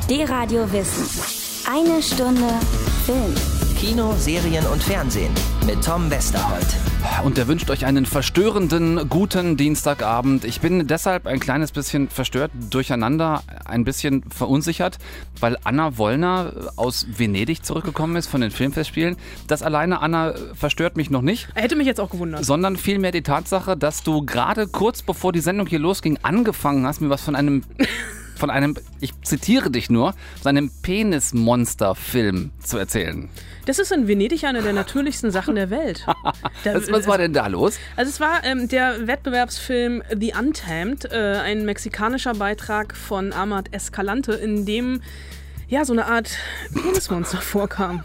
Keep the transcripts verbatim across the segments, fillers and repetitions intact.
D-Radio Wissen. Eine Stunde Film. Kino, Serien und Fernsehen mit Tom Westerholt. Und er wünscht euch einen verstörenden, guten Dienstagabend. Ich bin deshalb ein kleines bisschen verstört, durcheinander, ein bisschen verunsichert, weil Anna Wollner aus Venedig zurückgekommen ist von den Filmfestspielen. Das alleine, Anna, verstört mich noch nicht. Hätte mich jetzt auch gewundert. Sondern vielmehr die Tatsache, dass du gerade kurz bevor die Sendung hier losging, angefangen hast, mir was von einem... von einem, ich zitiere dich nur, von einem Penismonster-Film zu erzählen. Das ist in Venedig eine der natürlichsten Sachen der Welt. Da, was, was war denn da los? Also es war ähm, der Wettbewerbsfilm The Untamed, äh, ein mexikanischer Beitrag von Amat Escalante, in dem ja so eine Art Penismonster vorkam.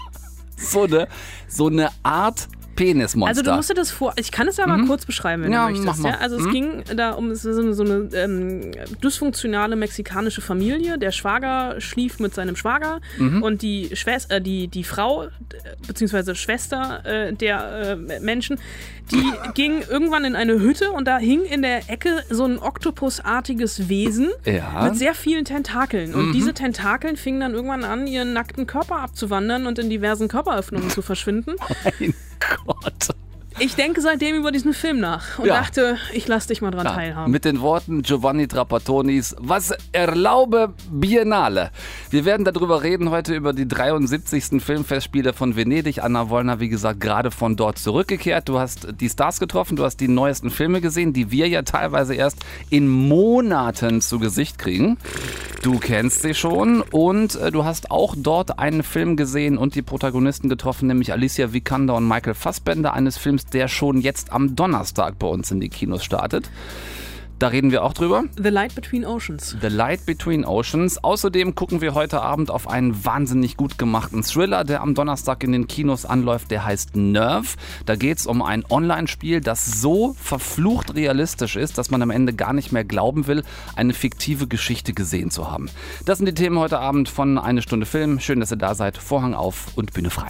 So eine, so eine Art Penismonster. Also du musst dir das vor... Ich kann es ja mal mhm. kurz beschreiben, wenn ja, du möchtest. Mach mal. Ja? Also mhm. es ging da um so eine, so eine ähm, dysfunktionale mexikanische Familie. Der Schwager schlief mit seinem Schwager mhm. und die, Schwest äh, die, die Frau, beziehungsweise Schwester äh, der äh, Menschen, die ging irgendwann in eine Hütte und da hing in der Ecke so ein Oktopusartiges Wesen ja. mit sehr vielen Tentakeln. Und mhm. diese Tentakeln fingen dann irgendwann an, ihren nackten Körper abzuwandern und in diversen Körperöffnungen zu verschwinden. Mein Gott. Ich denke seitdem über diesen Film nach und ja. dachte, ich lass dich mal dran ja, teilhaben. Mit den Worten Giovanni Trapattoni's Was erlaube Biennale. Wir werden darüber reden heute über die dreiundsiebzigsten Filmfestspiele von Venedig. Anna Wollner, wie gesagt, gerade von dort zurückgekehrt. Du hast die Stars getroffen, du hast die neuesten Filme gesehen, die wir ja teilweise erst in Monaten zu Gesicht kriegen. Du kennst sie schon und äh, du hast auch dort einen Film gesehen und die Protagonisten getroffen, nämlich Alicia Vikander und Michael Fassbender, eines Films, der schon jetzt am Donnerstag bei uns in die Kinos startet. Da reden wir auch drüber. The Light Between Oceans. The Light Between Oceans. Außerdem gucken wir heute Abend auf einen wahnsinnig gut gemachten Thriller, der am Donnerstag in den Kinos anläuft. Der heißt Nerve. Da geht es um ein Online-Spiel, das so verflucht realistisch ist, dass man am Ende gar nicht mehr glauben will, eine fiktive Geschichte gesehen zu haben. Das sind die Themen heute Abend von Eine Stunde Film. Schön, dass ihr da seid. Vorhang auf und Bühne frei.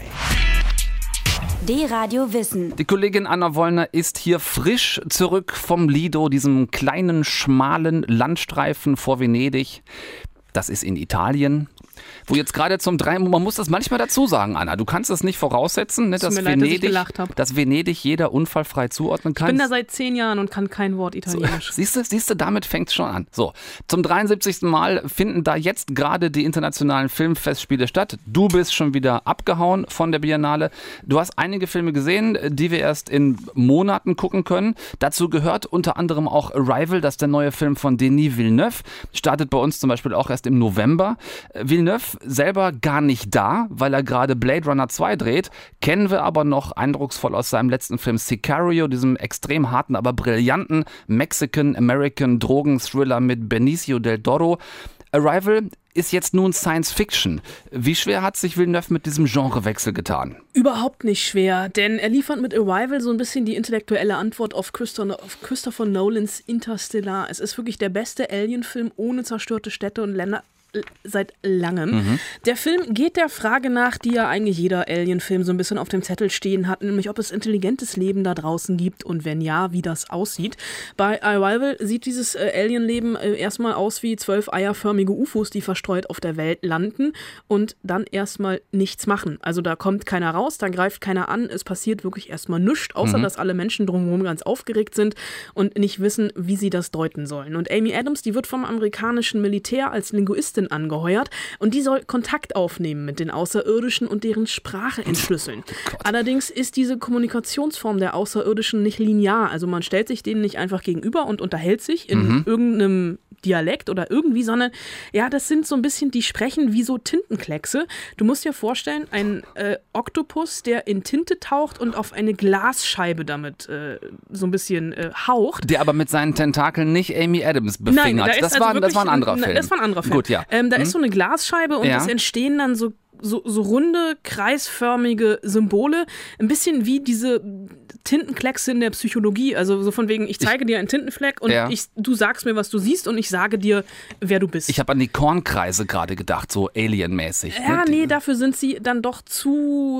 D-Radio Wissen. Die Kollegin Anna Wollner ist hier frisch zurück vom Lido, diesem kleinen, schmalen Landstreifen vor Venedig. Das ist in Italien. Wo jetzt gerade zum drei, man muss das manchmal dazu sagen, Anna, du kannst das nicht voraussetzen, ne, dass, leid, Venedig, dass ich gelacht habe. dass Venedig jeder unfallfrei zuordnen kann. Ich bin da seit zehn Jahren und kann kein Wort Italienisch. So, siehst du, siehst du, damit fängt es schon an. So, zum dreiundsiebzigsten Mal finden da jetzt gerade die internationalen Filmfestspiele statt. Du bist schon wieder abgehauen von der Biennale. Du hast einige Filme gesehen, die wir erst in Monaten gucken können. Dazu gehört unter anderem auch Arrival, das ist der neue Film von Denis Villeneuve. Startet bei uns zum Beispiel auch erst im November. Villeneuve selber gar nicht da, weil er gerade Blade Runner zwei dreht, kennen wir aber noch eindrucksvoll aus seinem letzten Film Sicario, diesem extrem harten, aber brillanten Mexican-American Drogenthriller mit Benicio del Toro. Arrival ist jetzt nun Science Fiction. Wie schwer hat sich Villeneuve mit diesem Genrewechsel getan? Überhaupt nicht schwer, denn er liefert mit Arrival so ein bisschen die intellektuelle Antwort auf Christopher Nolans Interstellar. Es ist wirklich der beste Alien-Film ohne zerstörte Städte und Länder seit langem. Mhm. Der Film geht der Frage nach, die ja eigentlich jeder Alien-Film so ein bisschen auf dem Zettel stehen hat, nämlich ob es intelligentes Leben da draußen gibt und wenn ja, wie das aussieht. Bei Arrival sieht dieses äh, Alien-Leben äh, erstmal aus wie zwölf eierförmige U F Os, die verstreut auf der Welt landen und dann erstmal nichts machen. Also da kommt keiner raus, da greift keiner an, es passiert wirklich erstmal nichts, außer mhm. dass alle Menschen drumherum ganz aufgeregt sind und nicht wissen, wie sie das deuten sollen. Und Amy Adams, die wird vom amerikanischen Militär als Linguistin angeheuert und die soll Kontakt aufnehmen mit den Außerirdischen und deren Sprache entschlüsseln. Oh Allerdings ist diese Kommunikationsform der Außerirdischen nicht linear, also man stellt sich denen nicht einfach gegenüber und unterhält sich in mhm. irgendeinem Dialekt oder irgendwie, sondern ja, das sind so ein bisschen, die sprechen wie so Tintenkleckse. Du musst dir vorstellen, ein äh, Oktopus, der in Tinte taucht und auf eine Glasscheibe damit äh, so ein bisschen äh, haucht. Der aber mit seinen Tentakeln nicht Amy Adams befingert. Nein, da ist das, also war, wirklich, das war ein anderer Film. Das war ein anderer Film. Gut, ja. Ähm, da hm? ist so eine Glasscheibe und ja. es entstehen dann so So, so runde, kreisförmige Symbole, ein bisschen wie diese Tintenkleckse in der Psychologie, also so von wegen, ich zeige ich, dir einen Tintenfleck und ja. ich, du sagst mir, was du siehst und ich sage dir, wer du bist. Ich habe an die Kornkreise gerade gedacht, so Alien-mäßig. Ja, ne? nee, dafür sind sie dann doch zu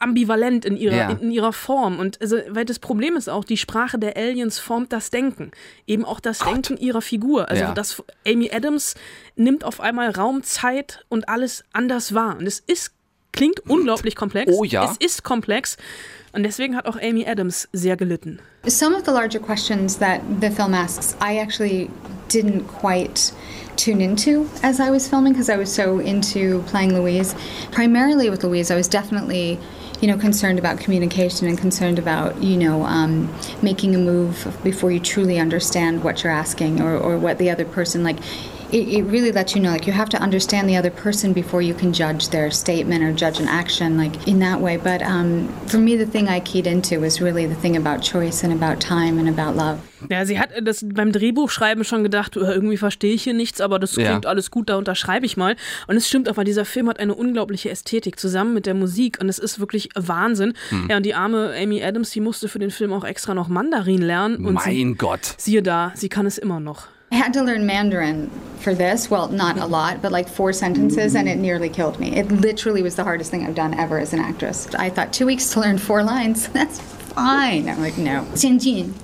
ambivalent in ihrer, ja. in, in ihrer Form. Und also, weil das Problem ist auch, die Sprache der Aliens formt das Denken. Eben auch das Gott. Denken ihrer Figur. Also ja. das Amy Adams nimmt auf einmal Raum, Zeit und alles anders wahr. Und es ist, klingt unglaublich komplex. Oh ja. Es ist komplex. Und deswegen hat auch Amy Adams sehr gelitten. Some of the larger questions that the film asks, I actually didn't quite tune into as I was filming because I was so into playing Louise. Primarily with Louise, I was definitely, you know, concerned about communication and concerned about, you know, um, making a move before you truly understand what you're asking or, or what the other person, like, it, it really lets you know, like, you have to understand the other person before you can judge their statement or judge an action, like, in that way. But um, for me, the thing I keyed into was really the thing about choice and about time and about love. Ja, sie hat das beim Drehbuchschreiben schon gedacht, irgendwie verstehe ich hier nichts, aber das klingt ja. alles gut, da unterschreibe ich mal. Und es stimmt auch, weil dieser Film hat eine unglaubliche Ästhetik zusammen mit der Musik und es ist wirklich Wahnsinn. Hm. Ja, und die arme Amy Adams, die musste für den Film auch extra noch Mandarin lernen. Und mein sie, Gott. Siehe da, sie kann es immer noch. I had to learn Mandarin for this. Well, not a lot, but like four sentences, and it nearly killed me. It literally was the hardest thing I've done ever as an actress. I thought two weeks to learn four lines. That's fine. I'm like, no. Jinjin.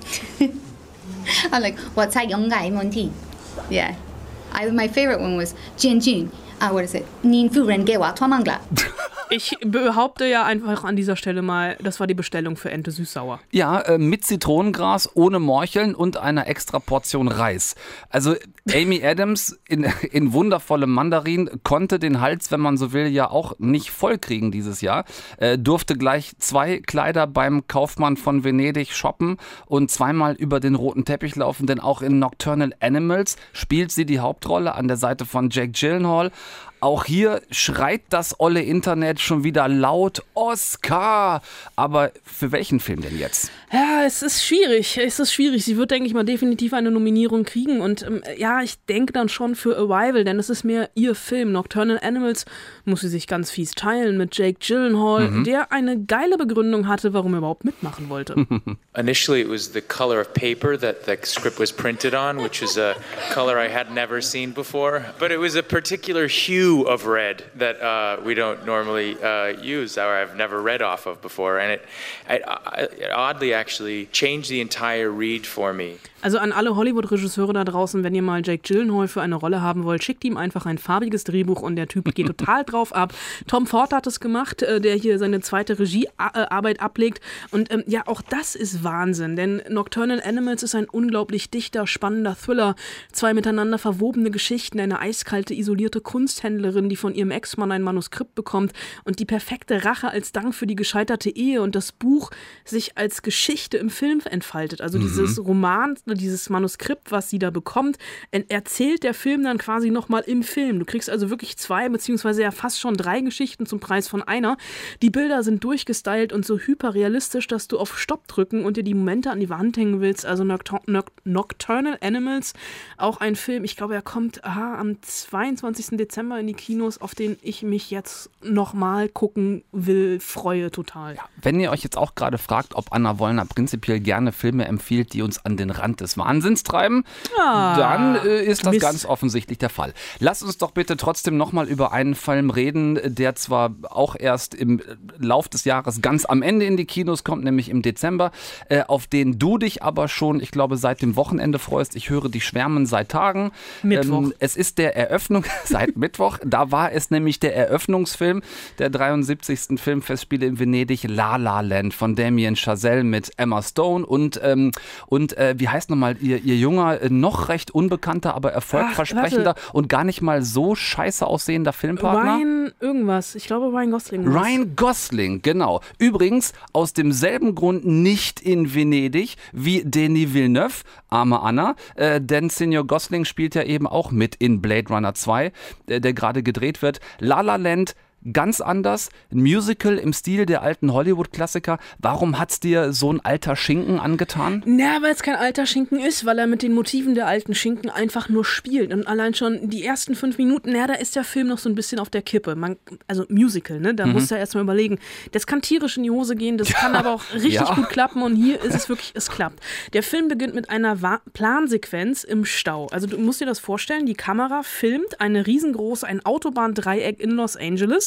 I'm like, what's that young guy, Monty? Yeah. I, my favorite one was Jinjin. Uh, what is it? Nin Furen Gewa Tuamangla. Ich behaupte ja einfach an dieser Stelle mal, das war die Bestellung für Ente süß-sauer. Ja, äh, mit Zitronengras, ohne Morcheln und einer extra Portion Reis. Also Amy Adams in, in wundervollem Mandarin konnte den Hals, wenn man so will, ja auch nicht vollkriegen dieses Jahr. Äh, durfte gleich zwei Kleider beim Kaufmann von Venedig shoppen und zweimal über den roten Teppich laufen, denn auch in Nocturnal Animals spielt sie die Hauptrolle an der Seite von Jake Gyllenhaal. Auch hier schreit das olle Internet schon wieder laut Oscar. Aber für welchen Film denn jetzt? Ja, es ist schwierig. Es ist schwierig. Sie wird, denke ich mal, definitiv eine Nominierung kriegen. Und ähm, ja, ich denke dann schon für Arrival, denn es ist mehr ihr Film. Nocturnal Animals muss sie sich ganz fies teilen mit Jake Gyllenhaal, mhm. der eine geile Begründung hatte, warum er überhaupt mitmachen wollte. Initially, it was the color of paper that the script was printed on, which is a color I had never seen before. But it was a particular hue of red that uh, we don't normally uh, use, or I've never read off of before, and it, it, it oddly actually changed the entire read for me. Also an alle Hollywood-Regisseure da draußen, wenn ihr mal Jake Gyllenhaal für eine Rolle haben wollt, schickt ihm einfach ein farbiges Drehbuch und der Typ geht total drauf ab. Tom Ford hat es gemacht, der hier seine zweite Regiearbeit ablegt und ähm, ja, auch das ist Wahnsinn, denn Nocturnal Animals ist ein unglaublich dichter, spannender Thriller. Zwei miteinander verwobene Geschichten, eine eiskalte, isolierte Kunsthändlerin, die von ihrem Ex-Mann ein Manuskript bekommt und die perfekte Rache als Dank für die gescheiterte Ehe und das Buch sich als Geschichte im Film entfaltet. Also mhm. dieses Roman, dieses Manuskript, was sie da bekommt, erzählt der Film dann quasi nochmal im Film. Du kriegst also wirklich zwei, beziehungsweise ja fast schon drei Geschichten zum Preis von einer. Die Bilder sind durchgestylt und so hyperrealistisch, dass du auf Stopp drücken und dir die Momente an die Wand hängen willst. Also Noct- Noct- Nocturnal Animals, auch ein Film, ich glaube, er kommt aha, am zweiundzwanzigsten Dezember in die Kinos, auf den ich mich jetzt nochmal gucken will, freue total. Ja, wenn ihr euch jetzt auch gerade fragt, ob Anna Wollner prinzipiell gerne Filme empfiehlt, die uns an den Rand des Wahnsinns treiben, ah, dann äh, ist das Mist. Ganz offensichtlich der Fall. Lasst uns doch bitte trotzdem nochmal über einen Film reden, der zwar auch erst im Lauf des Jahres ganz am Ende in die Kinos kommt, nämlich im Dezember, äh, auf den du dich aber schon, ich glaube, seit dem Wochenende freust. Ich höre dich schwärmen seit Tagen. Mittwoch. Ähm, es ist der Eröffnung, seit Mittwoch, da war es nämlich der Eröffnungsfilm der dreiundsiebzigsten Filmfestspiele in Venedig, La La Land von Damien Chazelle mit Emma Stone und, ähm, und äh, wie heißt nochmal ihr, ihr junger, noch recht unbekannter, aber erfolgversprechender Ach, und gar nicht mal so scheiße aussehender Filmpartner. Ryan irgendwas, ich glaube Ryan Gosling. Ryan Gosling, genau. Übrigens aus demselben Grund nicht in Venedig wie Denis Villeneuve, arme Anna, äh, denn Senior Gosling spielt ja eben auch mit in Blade Runner zwei, der, der gerade gedreht wird. La La Land, ganz anders, ein Musical im Stil der alten Hollywood-Klassiker. Warum hat's dir so ein alter Schinken angetan? Na, weil es kein alter Schinken ist, weil er mit den Motiven der alten Schinken einfach nur spielt. Und allein schon die ersten fünf Minuten, na, da ist der Film noch so ein bisschen auf der Kippe. Man, also Musical, ne? Da mhm. musst du ja erstmal überlegen. Das kann tierisch in die Hose gehen, das ja. kann aber auch richtig ja. gut klappen. Und hier ist es wirklich, es klappt. Der Film beginnt mit einer Wa- Plansequenz im Stau. Also du musst dir das vorstellen, die Kamera filmt eine riesengroße, ein Autobahndreieck in Los Angeles.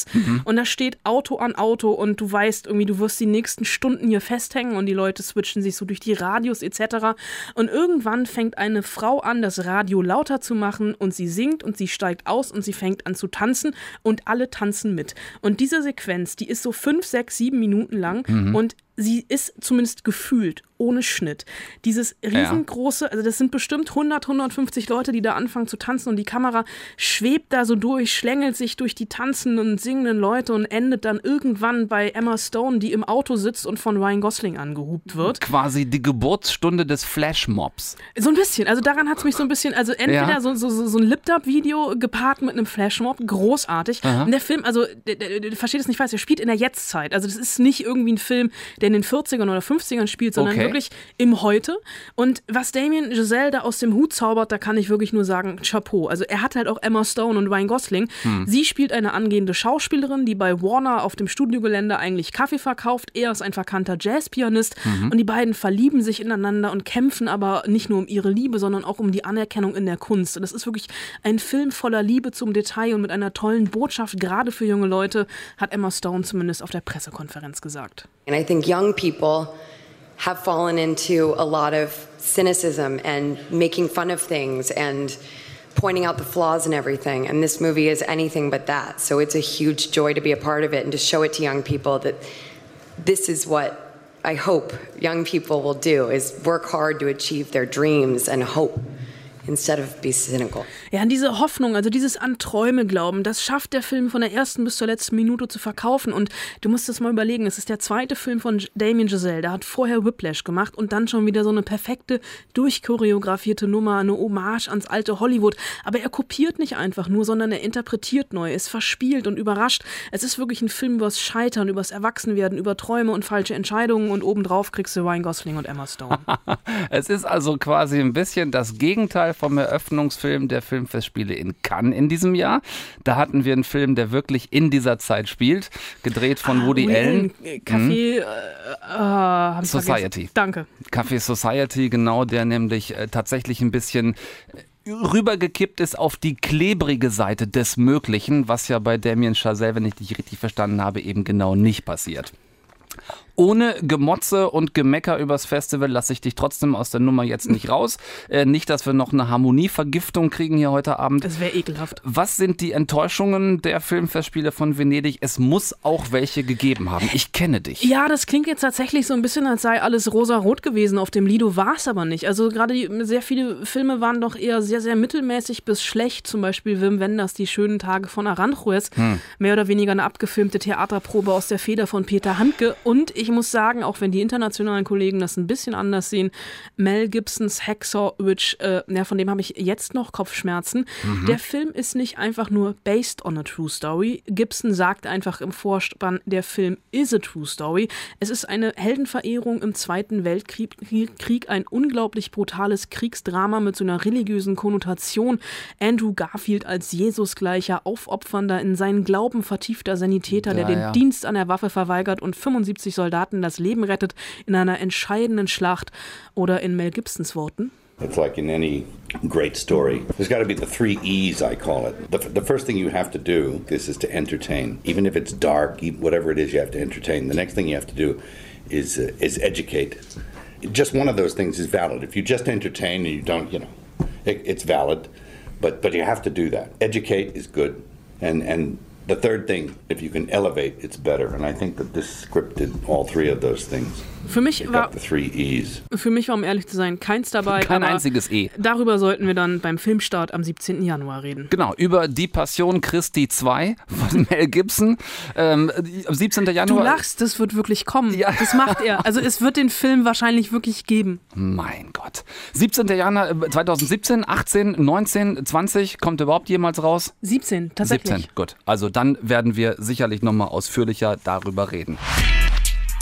Mhm. Und da steht Auto an Auto und du weißt irgendwie, du wirst die nächsten Stunden hier festhängen und die Leute switchen sich so durch die Radios et cetera. Und irgendwann fängt eine Frau an, das Radio lauter zu machen und sie singt und sie steigt aus und sie fängt an zu tanzen und alle tanzen mit. Und diese Sequenz, die ist so fünf, sechs, sieben Minuten lang mhm. und sie ist zumindest gefühlt ohne Schnitt. Dieses riesengroße, also das sind bestimmt hundert, hundertfünfzig Leute, die da anfangen zu tanzen und die Kamera schwebt da so durch, schlängelt sich durch die tanzenden und singenden Leute und endet dann irgendwann bei Emma Stone, die im Auto sitzt und von Ryan Gosling angehupt wird. Quasi die Geburtsstunde des Flashmobs. So ein bisschen, also daran hat es mich so ein bisschen, also entweder ja. so, so, so ein Lip-Dub-Video gepaart mit einem Flashmob, großartig. Aha. Und der Film, also, der, der, der versteht es nicht falsch, der spielt in der Jetztzeit. Also das ist nicht irgendwie ein Film, der in den vierzigern oder fünfzigern spielt, sondern okay. wirklich im Heute. Und was Damien Chazelle da aus dem Hut zaubert, da kann ich wirklich nur sagen, Chapeau. Also er hat halt auch Emma Stone und Ryan Gosling. Hm. Sie spielt eine angehende Schauspielerin, die bei Warner auf dem Studiogelände eigentlich Kaffee verkauft. Er ist ein verkannter Jazzpianist. Mhm. Und die beiden verlieben sich ineinander und kämpfen aber nicht nur um ihre Liebe, sondern auch um die Anerkennung in der Kunst. Und das ist wirklich ein Film voller Liebe zum Detail und mit einer tollen Botschaft, gerade für junge Leute, hat Emma Stone zumindest auf der Pressekonferenz gesagt. And I think young people have fallen into a lot of cynicism and making fun of things and pointing out the flaws in everything. And this movie is anything but that. So it's a huge joy to be a part of it and to show it to young people that this is what I hope young people will do, is work hard to achieve their dreams and hope. Instead of be cynical. Ja, an diese Hoffnung, also dieses an Träume glauben, das schafft der Film von der ersten bis zur letzten Minute zu verkaufen. Und du musst das mal überlegen, es ist der zweite Film von Damien Chazelle. Der hat vorher Whiplash gemacht und dann schon wieder so eine perfekte, durchchoreografierte Nummer, eine Hommage ans alte Hollywood. Aber er kopiert nicht einfach nur, sondern er interpretiert neu, ist verspielt und überrascht. Es ist wirklich ein Film übers Scheitern, übers Erwachsenwerden, über Träume und falsche Entscheidungen und obendrauf kriegst du Ryan Gosling und Emma Stone. Es ist also quasi ein bisschen das Gegenteil vom Eröffnungsfilm der Filmfestspiele in Cannes in diesem Jahr. Da hatten wir einen Film, der wirklich in dieser Zeit spielt, gedreht von ah, Woody Allen. Café hm. äh, Society. Danke. Café Society, genau, der nämlich äh, tatsächlich ein bisschen rübergekippt ist auf die klebrige Seite des Möglichen, was ja bei Damien Chazelle, wenn ich dich richtig verstanden habe, eben genau nicht passiert. Ohne Gemotze und Gemecker übers Festival lasse ich dich trotzdem aus der Nummer jetzt nicht raus. Äh, nicht, dass wir noch eine Harmonievergiftung kriegen hier heute Abend. Das wäre ekelhaft. Was sind die Enttäuschungen der Filmfestspiele von Venedig? Es muss auch welche gegeben haben. Ich kenne dich. Ja, das klingt jetzt tatsächlich so ein bisschen, als sei alles rosa-rot gewesen. Auf dem Lido war es aber nicht. Also gerade die, sehr viele Filme waren doch eher sehr, sehr mittelmäßig bis schlecht. Zum Beispiel Wim Wenders Die schönen Tage von Aranjuez. Hm. Mehr oder weniger eine abgefilmte Theaterprobe aus der Feder von Peter Handke. Und ich muss sagen, auch wenn die internationalen Kollegen das ein bisschen anders sehen, Mel Gibsons Hacksaw Ridge, äh, ja, von dem habe ich jetzt noch Kopfschmerzen. Mhm. Der Film ist nicht einfach nur based on a true story. Gibson sagt einfach im Vorspann, der Film is a true story. Es ist eine Heldenverehrung im Zweiten Weltkrieg, Krieg, ein unglaublich brutales Kriegsdrama mit so einer religiösen Konnotation. Andrew Garfield als Jesusgleicher, aufopfernder, in seinen Glauben vertiefter Sanitäter, ja, der den ja. Dienst an der Waffe verweigert und fünfundsiebzig Soldaten das Leben rettet in einer entscheidenden Schlacht. Oder in Mel Gibsons Worten: It's like in any great story. There's got to be the three E's, I call it. The, the first thing you have to do is, is to entertain. Even if it's dark, whatever it is, you have to entertain. The next thing you have to do is, uh, is educate. Just one of those things is valid. If you just entertain and you don't, you know, it, it's valid. But, but you have to do that. Educate is good. And, and the third thing, if you can elevate, it's better. And I think that this script did all three of those things. Für mich, war, the three E's. für mich war, um ehrlich zu sein, keins dabei. Kein aber einziges E. Darüber sollten wir dann beim Filmstart am siebzehnten Januar reden. Genau, über Die Passion Christi zwei von Mel Gibson. Ähm, siebzehnten Januar. Du lachst, das wird wirklich kommen. Ja. Das macht er. Also es wird den Film wahrscheinlich wirklich geben. Mein Gott. siebzehnten Januar zweitausendsiebzehn, achtzehn, neunzehn, zwanzig, kommt überhaupt jemals raus? siebzehn, tatsächlich. siebzehn, gut. Also dann werden wir sicherlich nochmal ausführlicher darüber reden.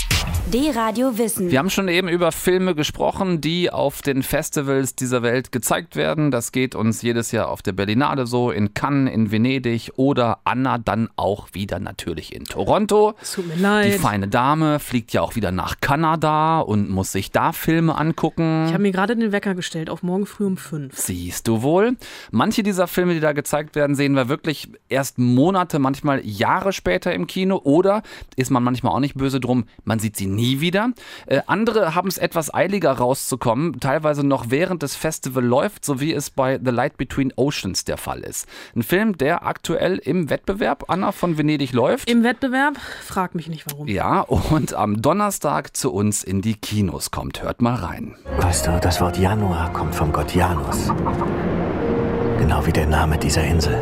D-Radio Wissen. Wir haben schon eben über Filme gesprochen, die auf den Festivals dieser Welt gezeigt werden. Das geht uns jedes Jahr auf der Berlinale so, in Cannes, in Venedig oder Anna dann auch wieder natürlich in Toronto. Es tut mir leid. Die feine Dame fliegt ja auch wieder nach Kanada und muss sich da Filme angucken. Ich habe mir gerade den Wecker gestellt, auf morgen früh um fünf. Siehst du wohl. Manche dieser Filme, die da gezeigt werden, sehen wir wirklich erst Monate, manchmal Jahre später im Kino. Oder ist man manchmal auch nicht böse drum, man sieht sie nie wieder. Äh, andere haben es etwas eiliger rauszukommen, teilweise noch während das Festival läuft, so wie es bei The Light Between Oceans der Fall ist. Ein Film, der aktuell im Wettbewerb, Anna, von Venedig läuft. Im Wettbewerb? Frag mich nicht warum. Ja, und am Donnerstag zu uns in die Kinos kommt. Hört mal rein. Weißt du, das Wort Januar kommt vom Gott Janus. Genau wie der Name dieser Insel.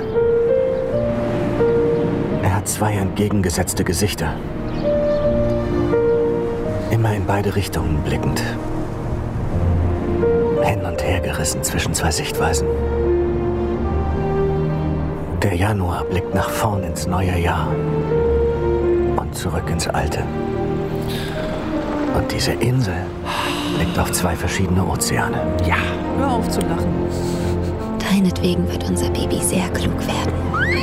Er hat zwei entgegengesetzte Gesichter. Immer in beide Richtungen blickend. Hin und her gerissen zwischen zwei Sichtweisen. Der Januar blickt nach vorn ins neue Jahr und zurück ins alte. Und diese Insel blickt auf zwei verschiedene Ozeane. Ja. Hör auf zu lachen. Deinetwegen wird unser Baby sehr klug werden.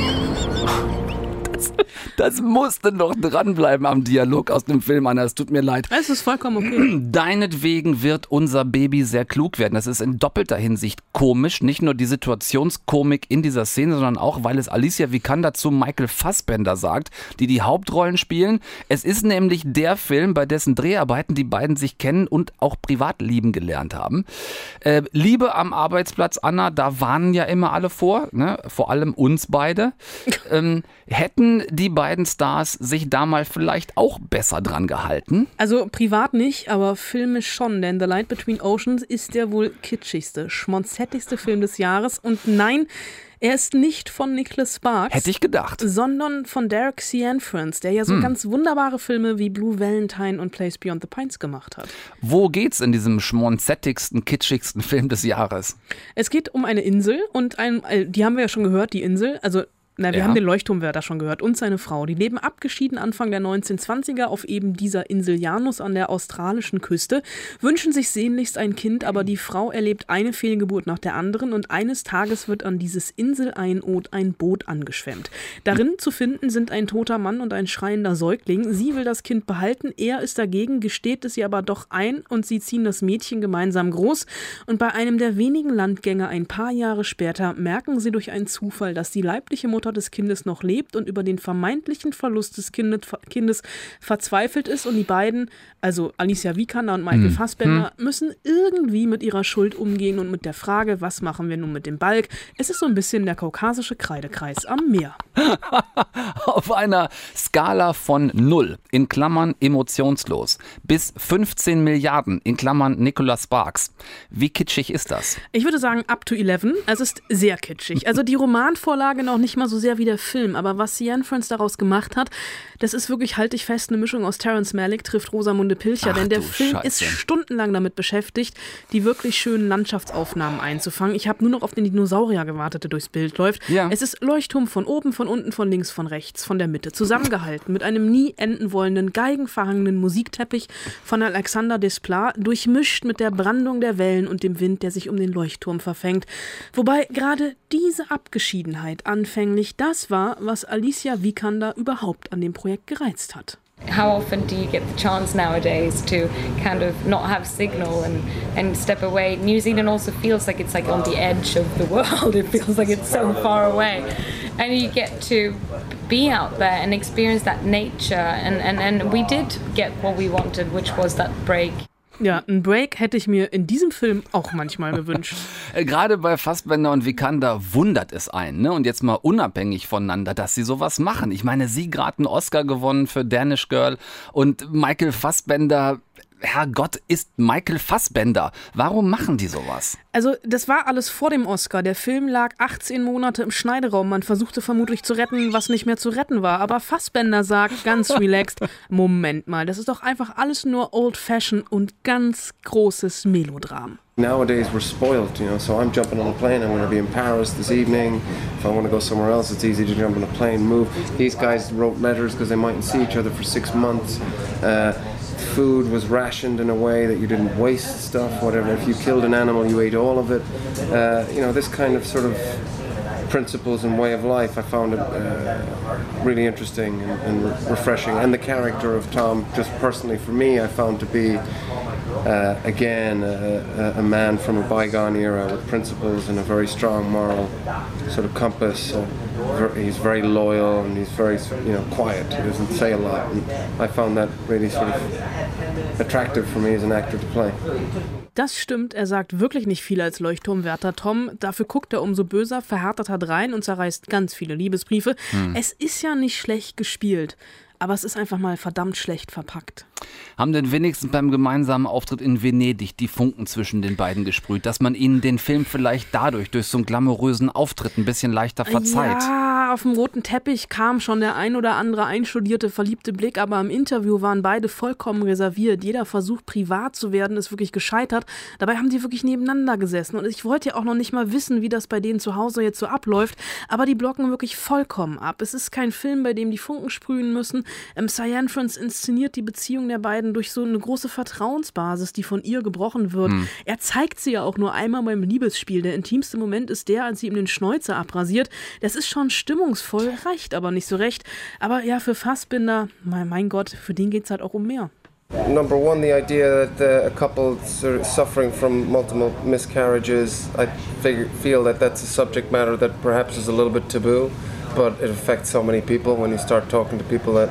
Das, das musste noch dranbleiben am Dialog aus dem Film, Anna. Es tut mir leid. Es ist vollkommen okay. Deinetwegen wird unser Baby sehr klug werden. Das ist in doppelter Hinsicht komisch. Nicht nur die Situationskomik in dieser Szene, sondern auch, weil es Alicia Vikander zu Michael Fassbender sagt, die die Hauptrollen spielen. Es ist nämlich der Film, bei dessen Dreharbeiten die beiden sich kennen und auch privat lieben gelernt haben. Äh, Liebe am Arbeitsplatz, Anna, da warnen ja immer alle vor, ne? Vor allem uns beide. ähm, hätten die beiden Stars sich da mal vielleicht auch besser dran gehalten? Also privat nicht, aber filmisch schon, denn The Light Between Oceans ist der wohl kitschigste, schmonzettigste Film des Jahres. Und nein, er ist nicht von Nicholas Sparks. Hätte ich gedacht. Sondern von Derek Cianfrance, der ja so hm. ganz wunderbare Filme wie Blue Valentine und Place Beyond the Pines gemacht hat. Wo geht's in diesem schmonzettigsten, kitschigsten Film des Jahres? Es geht um eine Insel und ein, die haben wir ja schon gehört, die Insel, also Na, wir ja. haben den Leuchtturmwärter schon gehört und seine Frau. Die leben abgeschieden Anfang der neunzehnhundertzwanziger auf eben dieser Insel Janus an der australischen Küste, wünschen sich sehnlichst ein Kind, aber die Frau erlebt eine Fehlgeburt nach der anderen und eines Tages wird an dieses Inseleinod ein Boot angeschwemmt. Darin zu finden sind ein toter Mann und ein schreiender Säugling. Sie will das Kind behalten, er ist dagegen, gesteht es ihr aber doch ein und sie ziehen das Mädchen gemeinsam groß. Und bei einem der wenigen Landgänge ein paar Jahre später merken sie durch einen Zufall, dass die leibliche Mutter des Kindes noch lebt und über den vermeintlichen Verlust des Kindes, Kindes verzweifelt ist und die beiden, also Alicia Vikander und Michael hm. Fassbender, hm. müssen irgendwie mit ihrer Schuld umgehen und mit der Frage, was machen wir nun mit dem Balk? Es ist so ein bisschen der kaukasische Kreidekreis am Meer. Auf einer Skala von null, in Klammern emotionslos, bis fünfzehn Milliarden, in Klammern Nicholas Sparks. Wie kitschig ist das? Ich würde sagen up to elf. Es ist sehr kitschig. Also die Romanvorlage noch nicht mal so sehr wie der Film, aber was Cianfrance daraus gemacht hat, das ist wirklich, halte ich fest, eine Mischung aus Terrence Malick trifft Rosamunde Pilcher, Ach, denn der Film Scheiße. ist stundenlang damit beschäftigt, die wirklich schönen Landschaftsaufnahmen einzufangen. Ich habe nur noch auf den Dinosaurier gewartet, der durchs Bild läuft. Ja. Es ist Leuchtturm von oben, von unten, von links, von rechts, von der Mitte, zusammengehalten mit einem nie enden wollenden, geigenverhangenen Musikteppich von Alexander Desplat, durchmischt mit der Brandung der Wellen und dem Wind, der sich um den Leuchtturm verfängt. Wobei gerade diese Abgeschiedenheit anfänglich das war, was Alicia Vikander überhaupt an dem Projekt gereizt hat. How often do you get the chance nowadays to kind of not have signal and, and step away? New Zealand also feels like it's like on the edge of the world. It feels like it's so far away. And you get to be out there and experience that nature. And, and, and we did get what we wanted, which was that break. Ja, ein Break hätte ich mir in diesem Film auch manchmal gewünscht. Gerade bei Fassbender und Vikander wundert es einen, ne? Und jetzt mal unabhängig voneinander, dass sie sowas machen. Ich meine, sie gerade einen Oscar gewonnen für Danish Girl und Michael Fassbender, Herrgott, ist Michael Fassbender. Warum machen die sowas? Also das war alles vor dem Oscar. Der Film lag achtzehn Monate im Schneideraum. Man versuchte vermutlich zu retten, was nicht mehr zu retten war. Aber Fassbender sagt ganz relaxed, Moment mal, das ist doch einfach alles nur old-fashioned und ganz großes Melodram. Nowadays we're spoiled, you know, so I'm jumping on a plane, I'm going to be in Paris this evening. If I want to go somewhere else, it's easy to jump on a plane, move. These guys wrote letters because they mightn't see each other for six months. Uh, food was rationed in a way that you didn't waste stuff, whatever. If you killed an animal, you ate all of it. Uh, you know, this kind of sort of principles and way of life, I found it uh, really interesting and, and re- refreshing. And the character of Tom, just personally for me, I found to be, uh, again, a, a man from a bygone era with principles and a very strong moral sort of compass. Uh, ver- he's very loyal and he's very, you know, quiet. He doesn't say a lot. And I found that really sort of attractive for me as an actor to play. Das stimmt, er sagt wirklich nicht viel als Leuchtturmwärter Tom. Dafür guckt er umso böser, verhärteter drein und zerreißt ganz viele Liebesbriefe. Hm. Es ist ja nicht schlecht gespielt, aber es ist einfach mal verdammt schlecht verpackt. Haben denn wenigstens beim gemeinsamen Auftritt in Venedig die Funken zwischen den beiden gesprüht, dass man ihnen den Film vielleicht dadurch, durch so einen glamourösen Auftritt ein bisschen leichter verzeiht? Ja, auf dem roten Teppich kam schon der ein oder andere einstudierte, verliebte Blick, aber im Interview waren beide vollkommen reserviert. Jeder Versuch, privat zu werden, ist wirklich gescheitert. Dabei haben die wirklich nebeneinander gesessen und ich wollte ja auch noch nicht mal wissen, wie das bei denen zu Hause jetzt so abläuft, aber die blocken wirklich vollkommen ab. Es ist kein Film, bei dem die Funken sprühen müssen. Ähm, Cyan France inszeniert die Beziehung der beiden durch so eine große Vertrauensbasis, die von ihr gebrochen wird. Hm. Er zeigt sie ja auch nur einmal beim Liebesspiel. Der intimste Moment ist der, als sie ihm den Schnäuzer abrasiert. Das ist schon stimmungsvoll, reicht aber nicht so recht. Aber ja, für Fassbinder, mein, mein Gott, für den geht es halt auch um mehr. Number one, the idea that uh, a couple sort of suffering from multiple miscarriages, I figure, feel that that's a subject matter that perhaps is a little bit taboo, but it affects so many people when you start talking to people that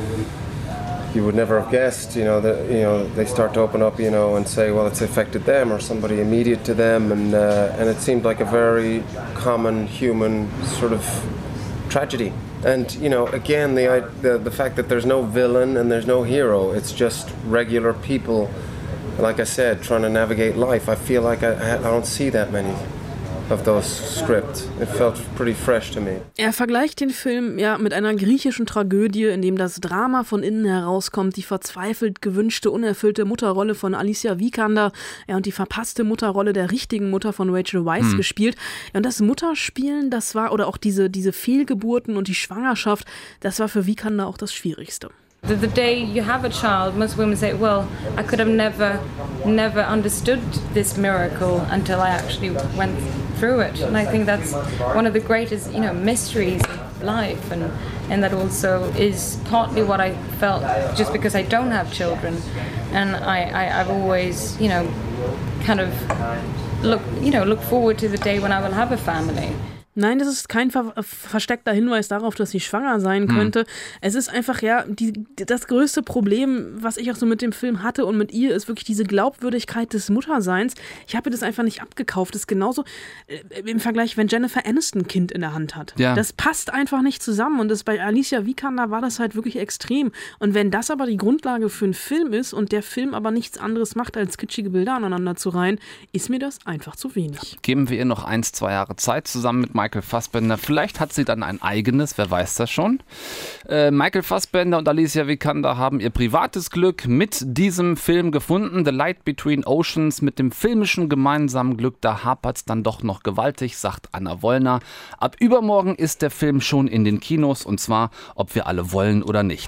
you would never have guessed, you know, that, you know, they start to open up, you know, and say, well, it's affected them or somebody immediate to them, and uh, and it seemed like a very common human sort of tragedy. And, you know, again, the, the the fact that there's no villain and there's no hero, it's just regular people, like I said, trying to navigate life. I feel like I, I don't see that many of those scripts. It felt pretty fresh to me. Er vergleicht den Film ja mit einer griechischen Tragödie, in dem das Drama von innen herauskommt, die verzweifelt gewünschte, unerfüllte Mutterrolle von Alicia Vikander, ja, und die verpasste Mutterrolle der richtigen Mutter von Rachel Weisz hm. gespielt. Ja, und das Mutterspielen, das war, oder auch diese, diese Fehlgeburten und die Schwangerschaft, das war für Vikander auch das Schwierigste. The, the day you have a child, most women say, well, I could have never, never understood this miracle until I actually went through it. And I think that's one of the greatest, you know, mysteries of life. And, and that also is partly what I felt just because I don't have children. And I, I, I've always, you know, kind of look, you know, look forward to the day when I will have a family. Nein, das ist kein ver- versteckter Hinweis darauf, dass sie schwanger sein könnte. Hm. Es ist einfach, ja, die, das größte Problem, was ich auch so mit dem Film hatte und mit ihr, ist wirklich diese Glaubwürdigkeit des Mutterseins. Ich habe das einfach nicht abgekauft. Das ist genauso äh, im Vergleich, wenn Jennifer Aniston ein Kind in der Hand hat. Ja. Das passt einfach nicht zusammen und das bei Alicia Vikander war das halt wirklich extrem. Und wenn das aber die Grundlage für einen Film ist und der Film aber nichts anderes macht, als kitschige Bilder aneinander zu reihen, ist mir das einfach zu wenig. Geben wir ihr noch eins, zwei Jahre Zeit zusammen mit Michael Fassbender. Vielleicht hat sie dann ein eigenes, wer weiß das schon. Äh, Michael Fassbender und Alicia Vikander haben ihr privates Glück mit diesem Film gefunden. The Light Between Oceans. Mit dem filmischen gemeinsamen Glück, da hapert es dann doch noch gewaltig, sagt Anna Wollner. Ab übermorgen ist der Film schon in den Kinos und zwar, ob wir alle wollen oder nicht.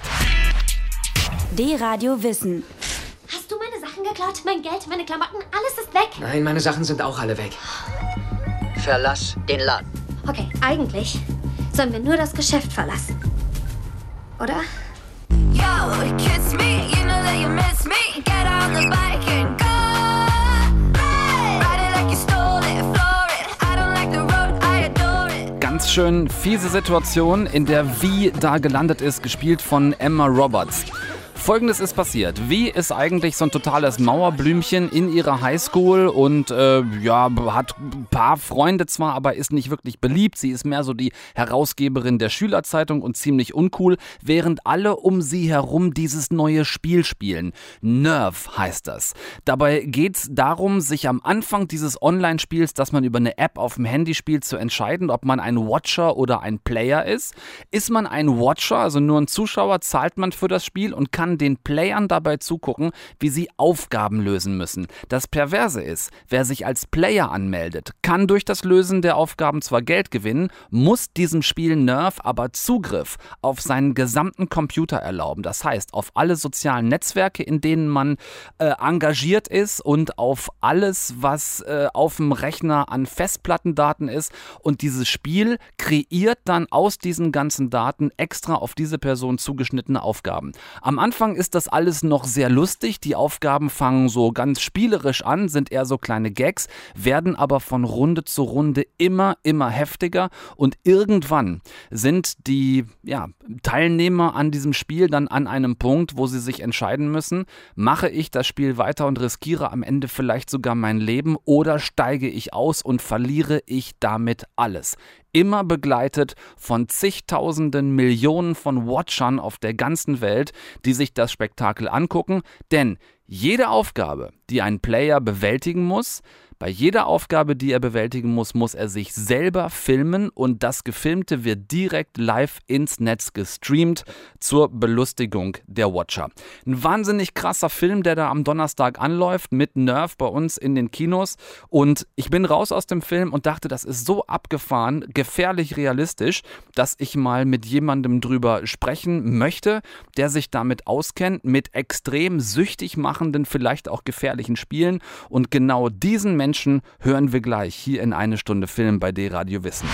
D-Radio Wissen. Hast du meine Sachen geklaut? Mein Geld, meine Klamotten, alles ist weg? Nein, meine Sachen sind auch alle weg. Verlass den Laden. Okay, eigentlich sollen wir nur das Geschäft verlassen. Oder? Yo, kiss me, you know that you miss me. Get on the bike and go. Ride it like you stole it, floor it. I don't like the road, I adore it. Ganz schön fiese Situation, in der Vi da gelandet ist, gespielt von Emma Roberts. Folgendes ist passiert. Vi ist eigentlich so ein totales Mauerblümchen in ihrer Highschool und äh, ja, hat ein paar Freunde zwar, aber ist nicht wirklich beliebt. Sie ist mehr so die Herausgeberin der Schülerzeitung und ziemlich uncool, während alle um sie herum dieses neue Spiel spielen. Nerve heißt das. Dabei geht es darum, sich am Anfang dieses Online-Spiels, das man über eine App auf dem Handy spielt, zu entscheiden, ob man ein Watcher oder ein Player ist. Ist man ein Watcher, also nur ein Zuschauer, zahlt man für das Spiel und kann kann den Playern dabei zugucken, wie sie Aufgaben lösen müssen. Das Perverse ist, wer sich als Player anmeldet, kann durch das Lösen der Aufgaben zwar Geld gewinnen, muss diesem Spiel Nerve aber Zugriff auf seinen gesamten Computer erlauben. Das heißt, auf alle sozialen Netzwerke, in denen man äh, engagiert ist und auf alles, was äh, auf dem Rechner an Festplattendaten ist. Und dieses Spiel kreiert dann aus diesen ganzen Daten extra auf diese Person zugeschnittene Aufgaben. Am Anfang ist das alles noch sehr lustig. Die Aufgaben fangen so ganz spielerisch an, sind eher so kleine Gags, werden aber von Runde zu Runde immer, immer heftiger. Und irgendwann sind die ja, Teilnehmer an diesem Spiel dann an einem Punkt, wo sie sich entscheiden müssen, mache ich das Spiel weiter und riskiere am Ende vielleicht sogar mein Leben oder steige ich aus und verliere ich damit alles. Immer begleitet von zigtausenden Millionen von Watchern auf der ganzen Welt, die sich das Spektakel angucken, denn jede Aufgabe, die ein Player bewältigen muss, bei jeder Aufgabe, die er bewältigen muss, muss er sich selber filmen und das Gefilmte wird direkt live ins Netz gestreamt zur Belustigung der Watcher. Ein wahnsinnig krasser Film, der da am Donnerstag anläuft mit Nerve bei uns in den Kinos und ich bin raus aus dem Film und dachte, das ist so abgefahren, gefährlich realistisch, dass ich mal mit jemandem drüber sprechen möchte, der sich damit auskennt, mit extrem süchtig machenden, vielleicht auch gefährlichen Spielen und genau diesen Menschen Menschen hören wir gleich hier in Eine Stunde Film bei D-Radio Wissen.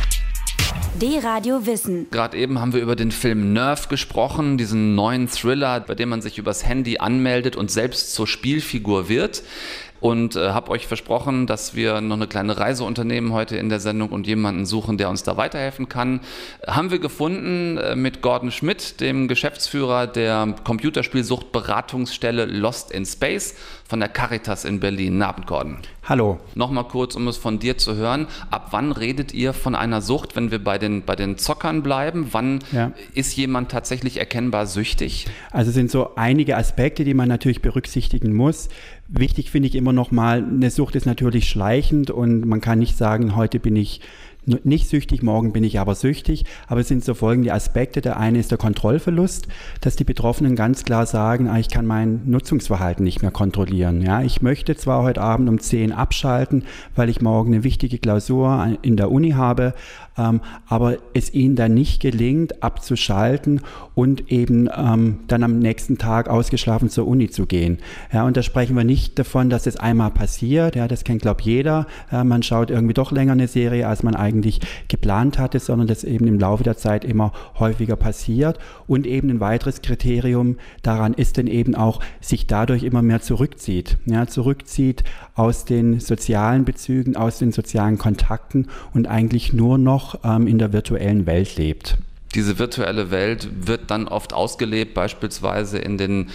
D-Radio Wissen. Gerade eben haben wir über den Film Nerve gesprochen, diesen neuen Thriller, bei dem man sich übers Handy anmeldet und selbst zur Spielfigur wird. Und äh, habe euch versprochen, dass wir noch eine kleine Reise unternehmen heute in der Sendung und jemanden suchen, der uns da weiterhelfen kann. Haben wir gefunden äh, mit Gordon Schmidt, dem Geschäftsführer der Computerspielsuchtberatungsstelle Lost in Space von der Caritas in Berlin. Guten Abend, Gordon. Hallo. Nochmal kurz, um es von dir zu hören. Ab wann redet ihr von einer Sucht, wenn wir bei den, bei den Zockern bleiben? Wann ja. ist jemand tatsächlich erkennbar süchtig? Also es sind so einige Aspekte, die man natürlich berücksichtigen muss. Wichtig finde ich immer noch mal, eine Sucht ist natürlich schleichend und man kann nicht sagen, heute bin ich nicht süchtig, morgen bin ich aber süchtig, aber es sind so folgende Aspekte. Der eine ist der Kontrollverlust, dass die Betroffenen ganz klar sagen, ah, ich kann mein Nutzungsverhalten nicht mehr kontrollieren. Ja, ich möchte zwar heute Abend um zehn abschalten, weil ich morgen eine wichtige Klausur in der Uni habe, ähm, aber es ihnen dann nicht gelingt, abzuschalten und eben ähm, dann am nächsten Tag ausgeschlafen zur Uni zu gehen. Ja, und da sprechen wir nicht davon, dass es einmal passiert, ja, das kennt, glaube ich, jeder. Ja, man schaut irgendwie doch länger eine Serie, als man eigentlich geplant hatte, sondern das eben im Laufe der Zeit immer häufiger passiert. Und eben ein weiteres Kriterium daran ist dann eben auch, sich dadurch immer mehr zurückzieht. Ja, zurückzieht aus den sozialen Bezügen, aus den sozialen Kontakten und eigentlich nur noch ähm, in der virtuellen Welt lebt. Diese virtuelle Welt wird dann oft ausgelebt, beispielsweise in den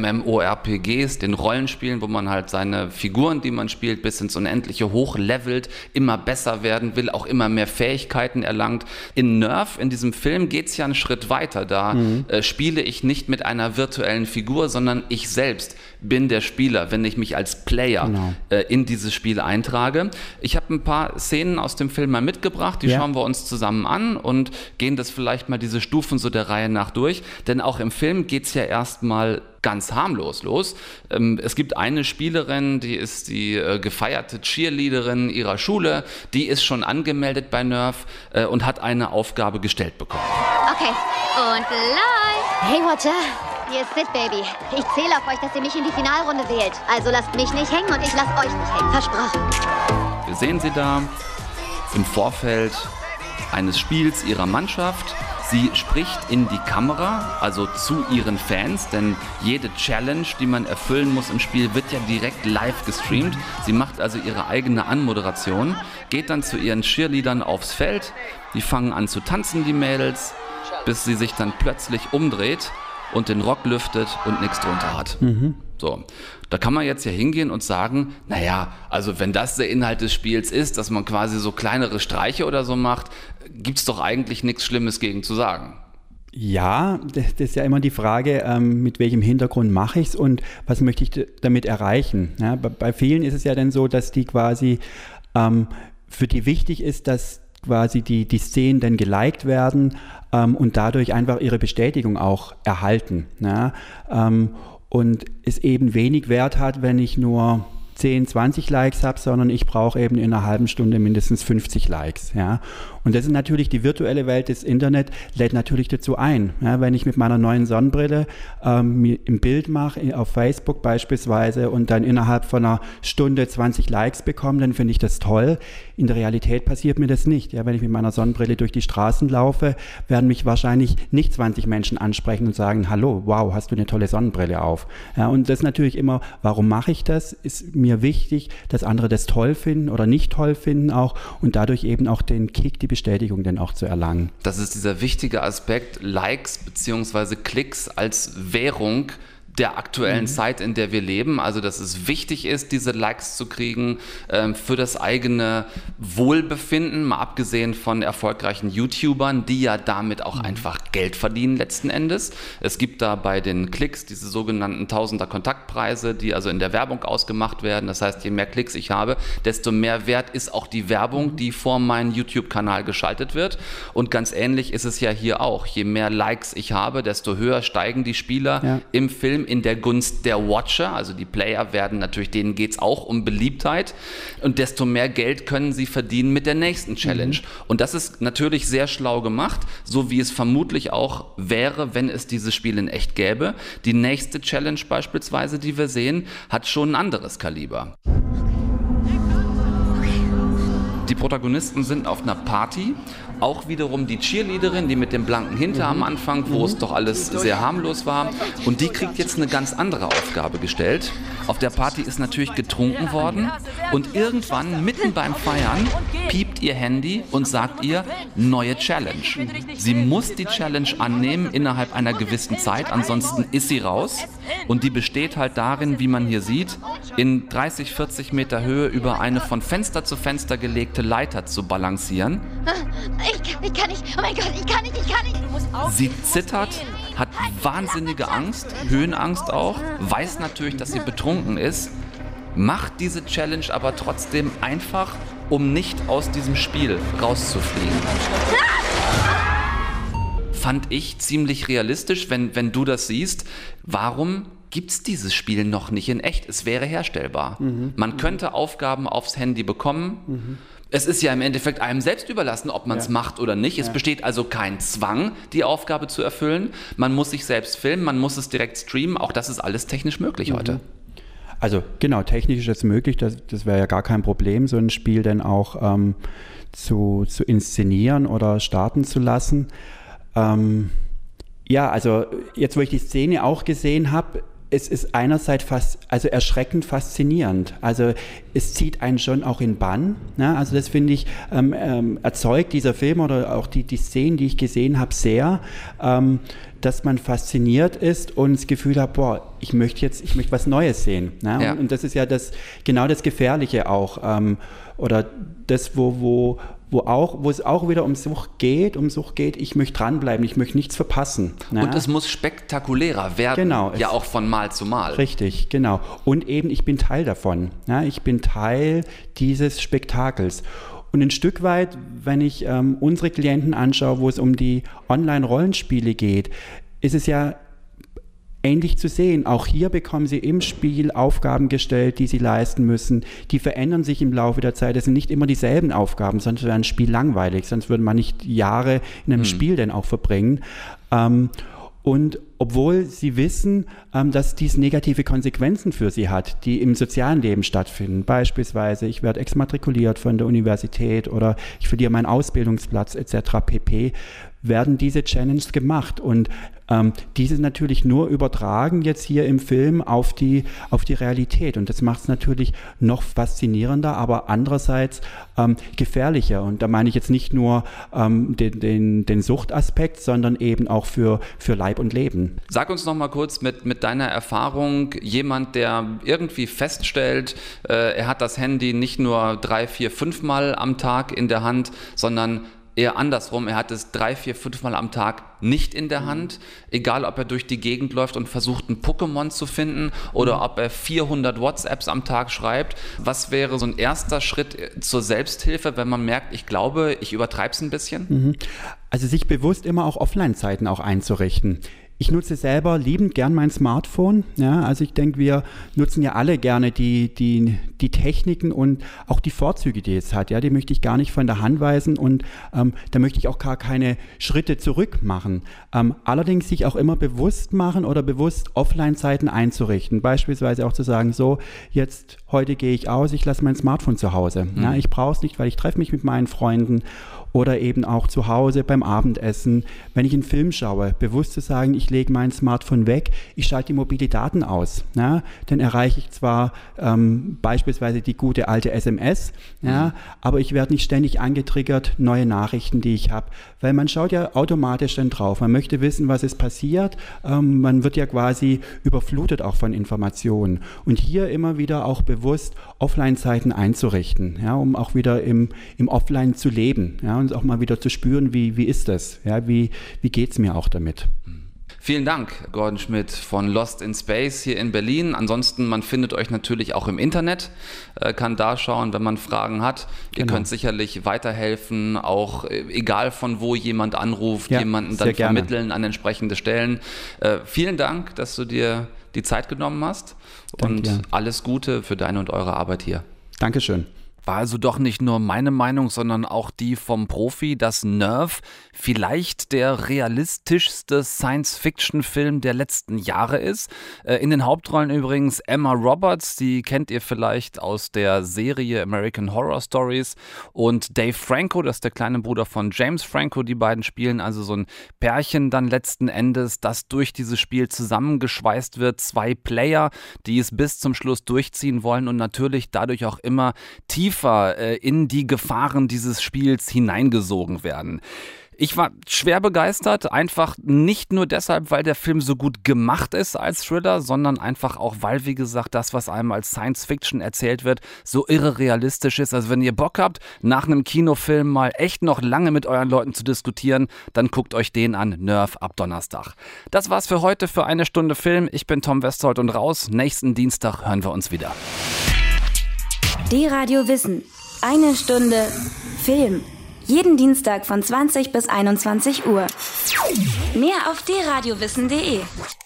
MMORPGs, den Rollenspielen, wo man halt seine Figuren, die man spielt, bis ins Unendliche hochlevelt, immer besser werden will, auch immer mehr Fähigkeiten erlangt. In Nerve, in diesem Film, geht es ja einen Schritt weiter. Da mhm. äh, spiele ich nicht mit einer virtuellen Figur, sondern ich selbst bin der Spieler, wenn ich mich als Player genau. äh, in dieses Spiel eintrage. Ich habe ein paar Szenen aus dem Film mal mitgebracht, die ja. schauen wir uns zusammen an und gehen das vielleicht mal diese Stufen so der Reihe nach durch, denn auch im Film geht es ja erstmal ganz harmlos los. Ähm, es gibt eine Spielerin, die ist die äh, gefeierte Cheerleaderin ihrer Schule, die ist schon angemeldet bei Nerve äh, und hat eine Aufgabe gestellt bekommen. Okay, und live! Hey Watcher, hier ist Sid, Baby. Ich zähle auf euch, dass ihr mich in die Finalrunde wählt. Also lasst mich nicht hängen und ich lasse euch nicht hängen. Versprochen. Wir sehen sie da im Vorfeld eines Spiels ihrer Mannschaft. Sie spricht in die Kamera, also zu ihren Fans, denn jede Challenge, die man erfüllen muss im Spiel, wird ja direkt live gestreamt. Sie macht also ihre eigene Anmoderation, geht dann zu ihren Cheerleadern aufs Feld, die fangen an zu tanzen, die Mädels, bis sie sich dann plötzlich umdreht und den Rock lüftet und nichts drunter hat. Mhm. So, da kann man jetzt ja hingehen und sagen, naja, also wenn das der Inhalt des Spiels ist, dass man quasi so kleinere Streiche oder so macht, gibt es doch eigentlich nichts Schlimmes gegen zu sagen. Ja, das, das ist ja immer die Frage, ähm, mit welchem Hintergrund mache ich es und was möchte ich d- damit erreichen. Ja, bei, bei vielen ist es ja dann so, dass die quasi, ähm, für die wichtig ist, dass quasi die, die Szenen dann geliked werden, ähm, und dadurch einfach ihre Bestätigung auch erhalten. Ja? Ähm, und es eben wenig Wert hat, wenn ich nur zehn, zwanzig Likes habe, sondern ich brauche eben in einer halben Stunde mindestens fünfzig Likes. Ja. Und das ist natürlich die virtuelle Welt des Internet, lädt natürlich dazu ein. Ja, wenn ich mit meiner neuen Sonnenbrille ähm, mir ein Bild mache, auf Facebook beispielsweise, und dann innerhalb von einer Stunde zwanzig Likes bekomme, dann finde ich das toll. In der Realität passiert mir das nicht. Ja, wenn ich mit meiner Sonnenbrille durch die Straßen laufe, werden mich wahrscheinlich nicht zwanzig Menschen ansprechen und sagen, hallo, wow, hast du eine tolle Sonnenbrille auf. Ja, und das ist natürlich immer, warum mache ich das? Ist mir wichtig, dass andere das toll finden oder nicht toll finden auch und dadurch eben auch den Kick, die Bestätigung dann auch zu erlangen. Das ist dieser wichtige Aspekt, Likes bzw. Klicks als Währung der aktuellen mhm. Zeit, in der wir leben. Also, dass es wichtig ist, diese Likes zu kriegen ähm, für das eigene Wohlbefinden, mal abgesehen von erfolgreichen YouTubern, die ja damit auch mhm. einfach Geld verdienen letzten Endes. Es gibt da bei den Klicks diese sogenannten Tausender Kontaktpreise, die also in der Werbung ausgemacht werden. Das heißt, je mehr Klicks ich habe, desto mehr wert ist auch die Werbung, mhm. die vor meinen YouTube-Kanal geschaltet wird. Und ganz ähnlich ist es ja hier auch. Je mehr Likes ich habe, desto höher steigen die Spieler ja. im Film in der Gunst der Watcher, also die Player werden natürlich, denen geht es auch um Beliebtheit und desto mehr Geld können sie verdienen mit der nächsten Challenge. Mhm. Und das ist natürlich sehr schlau gemacht, so wie es vermutlich auch wäre, wenn es dieses Spiel in echt gäbe. Die nächste Challenge beispielsweise, die wir sehen, hat schon ein anderes Kaliber. Die Protagonisten sind auf einer Party, auch wiederum die Cheerleaderin, die mit dem blanken Hinter am Anfang, wo es doch alles sehr harmlos war. Und die kriegt jetzt eine ganz andere Aufgabe gestellt. Auf der Party ist natürlich getrunken worden und irgendwann, mitten beim Feiern, piept ihr Handy und sagt ihr, neue Challenge. Sie muss die Challenge annehmen innerhalb einer gewissen Zeit, ansonsten ist sie raus. Und die besteht halt darin, wie man hier sieht, in dreißig, vierzig Meter Höhe über eine von Fenster zu Fenster gelegte Leiter zu balancieren. Ich kann, ich kann nicht, oh mein Gott, ich kann nicht, ich kann nicht. Sie zittert, hat wahnsinnige Angst, Höhenangst auch, weiß natürlich, dass sie betrunken ist, macht diese Challenge aber trotzdem einfach, um nicht aus diesem Spiel rauszufliegen. Fand ich ziemlich realistisch, wenn, wenn du das siehst. Warum gibt es dieses Spiel noch nicht in echt? Es wäre herstellbar. Mhm. Man könnte Aufgaben aufs Handy bekommen. Mhm. Es ist ja im Endeffekt einem selbst überlassen, ob man es ja. macht oder nicht. Es ja. besteht also kein Zwang, die Aufgabe zu erfüllen. Man muss sich selbst filmen, man muss es direkt streamen. Auch das ist alles technisch möglich mhm. heute. Also genau, technisch ist es möglich. Das, das wäre ja gar kein Problem, so ein Spiel dann auch ähm, zu, zu inszenieren oder starten zu lassen. Ähm, ja, also jetzt, wo ich die Szene auch gesehen habe, es ist einerseits fast, also erschreckend faszinierend. Also es zieht einen schon auch in Bann. Ne? Also das finde ich, ähm, ähm, erzeugt dieser Film oder auch die, die Szenen, die ich gesehen habe, sehr, ähm, dass man fasziniert ist und das Gefühl hat, boah, ich möchte jetzt, ich möchte was Neues sehen. Ne? Ja. Und, und das ist ja das, genau das Gefährliche auch. Ähm, oder das, wo, wo, wo, auch, wo es auch wieder um Sucht geht, um Sucht geht, ich möchte dranbleiben, ich möchte nichts verpassen. Ne? Und es muss spektakulärer werden, genau, ja auch von Mal zu Mal. Richtig, genau. Und eben, ich bin Teil davon. Ne? Ich bin Teil dieses Spektakels. Und ein Stück weit, wenn ich ähm, unsere Klienten anschaue, wo es um die Online-Rollenspiele geht, ist es ja ähnlich zu sehen. Auch hier bekommen sie im Spiel Aufgaben gestellt, die sie leisten müssen. Die verändern sich im Laufe der Zeit. Es sind nicht immer dieselben Aufgaben, sonst wäre ein Spiel langweilig. Sonst würde man nicht Jahre in einem hm. Spiel denn auch verbringen. Ähm, Und obwohl sie wissen, ähm, dass dies negative Konsequenzen für sie hat, die im sozialen Leben stattfinden, beispielsweise ich werde exmatrikuliert von der Universität oder ich verliere meinen Ausbildungsplatz et cetera pp., werden diese Challenges gemacht und ähm, diese natürlich nur übertragen jetzt hier im Film auf die, auf die Realität und das macht es natürlich noch faszinierender, aber andererseits ähm, gefährlicher und da meine ich jetzt nicht nur ähm, den, den, den Suchtaspekt, sondern eben auch für, für Leib und Leben. Sag uns noch mal kurz mit, mit deiner Erfahrung, jemand, der irgendwie feststellt, äh, er hat das Handy nicht nur drei, vier, fünf Mal am Tag in der Hand, sondern eher andersrum. Er hat es drei, vier, fünf Mal am Tag nicht in der Hand. Egal, ob er durch die Gegend läuft und versucht, ein Pokémon zu finden oder ob er vierhundert WhatsApps am Tag schreibt. Was wäre so ein erster Schritt zur Selbsthilfe, wenn man merkt, ich glaube, ich übertreibe es ein bisschen? Also sich bewusst immer auch Offline-Zeiten auch einzurichten. Ich nutze selber liebend gern mein Smartphone. Ja, also ich denke, wir nutzen ja alle gerne die, die, die Techniken und auch die Vorzüge, die es hat. Ja, die möchte ich gar nicht von der Hand weisen und ähm, da möchte ich auch gar keine Schritte zurück machen. Ähm, allerdings sich auch immer bewusst machen oder bewusst Offline-Zeiten einzurichten. Beispielsweise auch zu sagen, so, jetzt, heute gehe ich aus, ich lasse mein Smartphone zu Hause. Mhm. Ja, ich brauche es nicht, weil ich treffe mich mit meinen Freunden. Oder eben auch zu Hause beim Abendessen, wenn ich einen Film schaue, bewusst zu sagen, ich lege mein Smartphone weg, ich schalte die mobile Daten aus. Ja, dann erreiche ich zwar ähm, beispielsweise die gute alte S M S, ja, mhm. aber ich werde nicht ständig angetriggert, neue Nachrichten, die ich habe. Weil man schaut ja automatisch dann drauf. Man möchte wissen, was ist passiert. Ähm, man wird ja quasi überflutet auch von Informationen. Und hier immer wieder auch bewusst Offline-Zeiten einzurichten, ja, um auch wieder im, im Offline zu leben. Ja, und auch mal wieder zu spüren, wie, wie ist das? Ja, wie wie geht es mir auch damit? Vielen Dank, Gordon Schmidt von Lost in Space hier in Berlin. Ansonsten, man findet euch natürlich auch im Internet, äh, kann da schauen, wenn man Fragen hat. Ihr genau. könnt sicherlich weiterhelfen, auch äh, egal von wo jemand anruft, ja, jemanden dann vermitteln an entsprechende Stellen. Äh, vielen Dank, dass du dir die Zeit genommen hast und Danke, ja. alles Gute für deine und eure Arbeit hier. Dankeschön. War also doch nicht nur meine Meinung, sondern auch die vom Profi, dass Nerve vielleicht der realistischste Science-Fiction-Film der letzten Jahre ist. In den Hauptrollen übrigens Emma Roberts, die kennt ihr vielleicht aus der Serie American Horror Stories, und Dave Franco, das ist der kleine Bruder von James Franco. Die beiden spielen also so ein Pärchen dann letzten Endes, das durch dieses Spiel zusammengeschweißt wird. Zwei Player, die es bis zum Schluss durchziehen wollen und natürlich dadurch auch immer tief in die Gefahren dieses Spiels hineingesogen werden. Ich war schwer begeistert, einfach nicht nur deshalb, weil der Film so gut gemacht ist als Thriller, sondern einfach auch, weil, wie gesagt, das, was einem als Science-Fiction erzählt wird, so irre realistisch ist. Also wenn ihr Bock habt, nach einem Kinofilm mal echt noch lange mit euren Leuten zu diskutieren, dann guckt euch den an, Nerve ab Donnerstag. Das war's für heute, für eine Stunde Film. Ich bin Tom Westholt und raus. Nächsten Dienstag hören wir uns wieder. D-Radio Wissen. Eine Stunde Film. Jeden Dienstag von zwanzig bis einundzwanzig Uhr. Mehr auf d radio wissen punkt de.